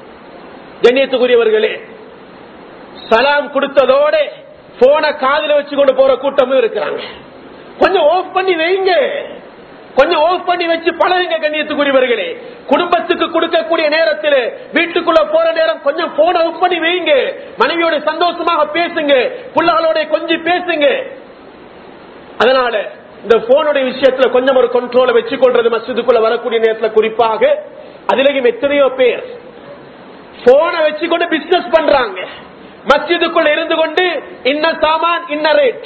கண்ணியத்துக்குரியவர்களே, சலாம் கொடுத்ததோட போனை காதுல வச்சு கொண்டு போற கூட்டமும் இருக்கிறாங்க. கொஞ்சம் ஆஃப் பண்ணி வைங்க, கொஞ்சம் ஆஃப் பண்ணி வச்சு பழகுங்க. கண்ணியத்துக்குரியவர்களே, குடும்பத்துக்கு கொடுக்கக்கூடிய நேரத்தில் வீட்டுக்குள்ள போற நேரம் கொஞ்சம் போன் ஆஃப் பண்ணி வைங்க. மனைவியோட சந்தோஷமாக பேசுங்க, பிள்ளைகளோட கொஞ்சம் பேசுங்க. அதனால இந்த போனுடைய விஷயத்துல கொஞ்சம் ஒரு கண்ட்ரோலை வச்சு கொள்றது மஸ்ஜிதுக்குள்ள வரக்கூடிய நேரத்தில் குறிப்பாக. அதிலேயும் எத்தனையோ பேர் போனை வச்சுக்கொண்டு பிசினஸ் பண்றாங்க. மஸ்ஜிதுக்குள்ள இருந்து கொண்டு இன்ன சாமான் இன்ன ரேட்,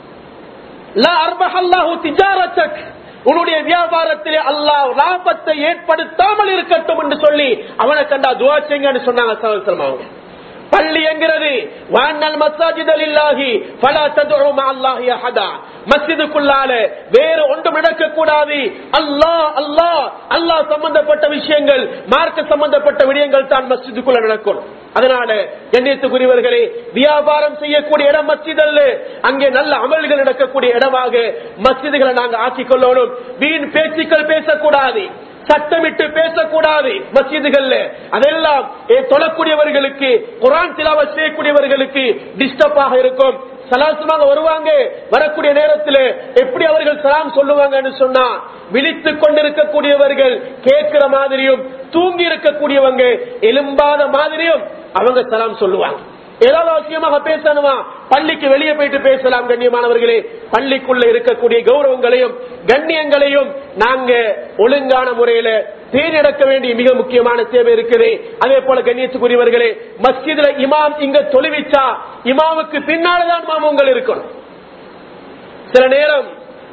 லா அர்பஹல்லாஹு திஜாரத்தக், உன்னுடைய வியாபாரத்திலே அல்லாஹ் லாபத்தை ஏற்படுத்தாமல் இருக்கட்டும் என்று சொல்லி அவனை கண்டா துஆ செய்யுங்கன்னு சொன்னாங்க ஸல்லல்லாஹு அலைஹி வஸல்லம். பள்ளி என்கிறது வஅன்னல் மஸாஜித லில்லாஹி ஃபலா ததுஉ மஅல்லாஹி அஹதா, மஸ்ஜிதுக்குள்ளால வேறு ஒன்றும் நடக்க கூடாது. அல்லாஹ் அல்லாஹ் அல்லாஹ் சம்பந்தப்பட்ட விஷயங்கள், மார்க்க சம்பந்தப்பட்ட விடயங்கள் தான் மஸ்ஜிதுக்குள்ள நடக்கும். அதனால கண்ணியத்துக்குரியவர்களே, வியாபாரம் செய்யக்கூடிய இடம் மஸ்ஜித் அல்ல, அங்கே நல்ல அமல்கள் நடக்கக்கூடிய இடமாக மஸ்ஜிதுகளை நாங்கள் ஆக்கிக் கொள்ளணும். வீண் பேச்சுக்கள் பேசக்கூடாது, சத்தமிட்டு பேசக்கூடாது மஸ்ஜிதுகள்ல. அதெல்லாம் தொழக்கூடியவர்களுக்கு, குர்ஆன் திலாவத் செய்யக்கூடியவர்களுக்கு டிஸ்டர்பாக இருக்கும். சலாசமாக வருவாங்க, வரக்கூடிய நேரத்தில் எப்படி அவர்கள் சலாம் சொல்லுவாங்கன்னு சொன்னா விழித்துக் கொண்டிருக்கக்கூடியவர்கள் கேட்கிற மாதிரியும், தூங்கி இருக்கக்கூடியவங்க எலும்பாத மாதிரியும் அவங்க சலாம் சொல்லுவாங்க. ஏதாவது அவசியமாக பேசணுமா பள்ளிக்கு வெளியே போயிட்டு பேசலாம். கண்ணியமானவர்களே, பள்ளிக்குள்ள இருக்கக்கூடிய கௌரவங்களையும் கண்ணியங்களையும் நாங்க ஒழுங்கான முறையில தேர்ந்தெடுக்க வேண்டிய மிக முக்கியமான தேவை இருக்குது. அதே போல கண்ணியத்துக்குரியவர்களே, மஸ்ஜிதுல இமாம் இங்க தொழுவிச்சா இமாமுக்கு பின்னால்தான் மாமுங்கள் இருக்கணும். சில நேரம்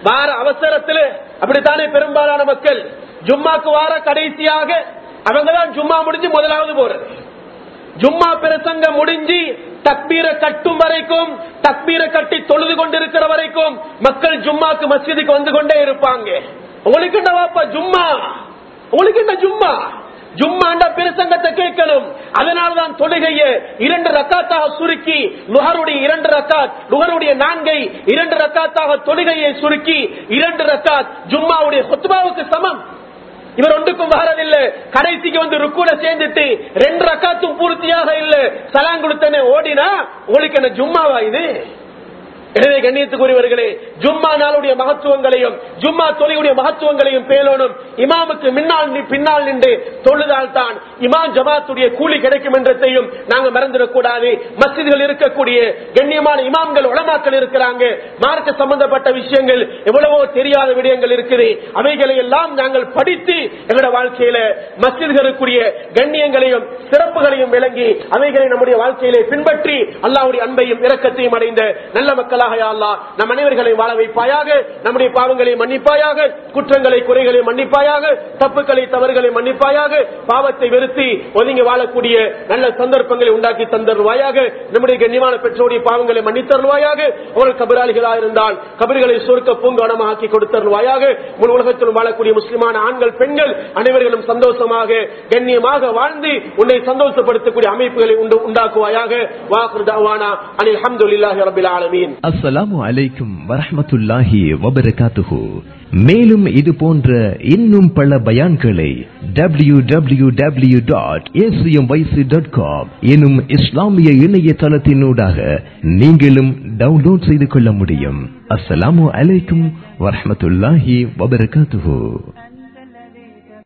வார அவசரத்துல அப்படித்தானே பெரும்பாலான மக்கள் ஜும்மாக்கு வார கடைசியாக அவங்கதான் ஜும்மா முடிஞ்சு முதலாவது போறது. ஜும்மா பிரசங்கம் முடிஞ்சு தக்பீரை கட்டும் வரைக்கும், தக்பீரை கட்டி தொழுது கொண்டிருக்கிற வரைக்கும் மக்கள் ஜும்மாக்கு மஸ்ஜிதுக்கு வந்து கொண்டே இருப்பாங்க. உங்களுக்கு என்ன வாப்பா ஜும்மா, உங்களுக்கு என்ன ஜும்மா? ஜும்மாண்ட பிரசங்கத்தை கேட்கணும். அதனால்தான் தொழுகையை 2 ரக்காத்தாக சுருக்கி லுஹருடைய 2 ரக்காத், லுஹருடைய 4 2 ரக்காத்தாக தொழுகையை சுருக்கி 2 ரக்காத் ஜும்மாவுடைய குத்பாவுக்கு சமம். இவர் ஒன்றுக்கும் வரதில்லை. கடைசிக்கு வந்து ருக்குல சேர்ந்துட்டு 2 ரக்காத்தும் பூர்த்தியாக இல்ல, சலாம் கொடுத்தனே ஓடினா உங்களுக்கு என்ன ஜும்மாவா இது? எனவே கண்ணியத்துக்குரியவர்களே, ஜும்மா நாளுடைய மகத்துவங்களையும் ஜும்மா தொழுகையுடைய மகத்துவங்களையும் பேலோனும் இமாமுக்கு பின்னால் நின்று தொழுதால் தான் இமாம் ஜமாத்துடைய கூலி கிடைக்கும் என்றதையும் நாங்க மறந்துடக் கூடாது. மஸ்ஜிதுகள் இருக்கக்கூடிய கண்ணியமான இமாம்கள் உலமாக்கள் இருக்கிறாங்க. மார்க்க சம்பந்தப்பட்ட விஷயங்கள் எவ்வளவோ தெரியாத விடயங்கள் இருக்குது. அவைகளை எல்லாம் நாங்கள் படித்து எங்களோட வாழ்க்கையில மஸ்ஜிதுகளுக்குரிய கண்ணியங்களையும் சிறப்புகளையும் விளங்கி அவைகளை நம்முடைய வாழ்க்கையிலே பின்பற்றி அல்லாஹ்வுடைய அன்பையும் இரக்கத்தையும் அடைந்த நல்ல மக்கள் நம் அனைவர்களை வாழ வைப்பாயாக. நம்முடைய பாவங்களை மன்னிப்பாயாக, குற்றங்களை குறைகளை மன்னிப்பாயாக, தப்புக்களை தவறுகளை மன்னிப்பாயாக. பாவத்தை வெறுத்து ஒதுங்கி வாழக்கூடிய நல்ல சந்தர்ப்பங்களை உண்டாக்கி தந்தருவாயாக. நம்முடைய கண்ணியமான பெற்றோருடைய பாவங்களை மன்னித்தருவாயாக. அவர்கள் கபராளிகளாக இருந்தால் கபர்களை சொர்க்க பூங்காவனமாக ஆக்கி கொடுத்தருவாயாக. முழு உலகத்திலும் வாழக்கூடிய முஸ்லிமான ஆண்கள் பெண்கள் அனைவர்களும் சந்தோஷமாக கண்ணியமாக வாழ்ந்து உன்னை சந்தோஷப்படுத்தக்கூடிய அமைப்புகளை உண்டாக்குவாயாக. வாஹிர் தஅவானா அனில் ஹம்துலில்லாஹி ரப்பில் ஆலமீன். அஸ்ஸலாமு அலைக்கும் வரஹ்மத்துல்லாஹி வபரகாத்துஹு. மேலும் இது போன்ற இன்னும் பல பயான்களை www.acmyc.com எனும் இஸ்லாமிய இணையதளத்தினூடாக நீங்களும் டவுன்லோட் செய்து கொள்ள முடியும். அஸ்ஸலாமு அலைக்கும் வரஹ்மத்துல்லாஹி வபரகாத்துஹு.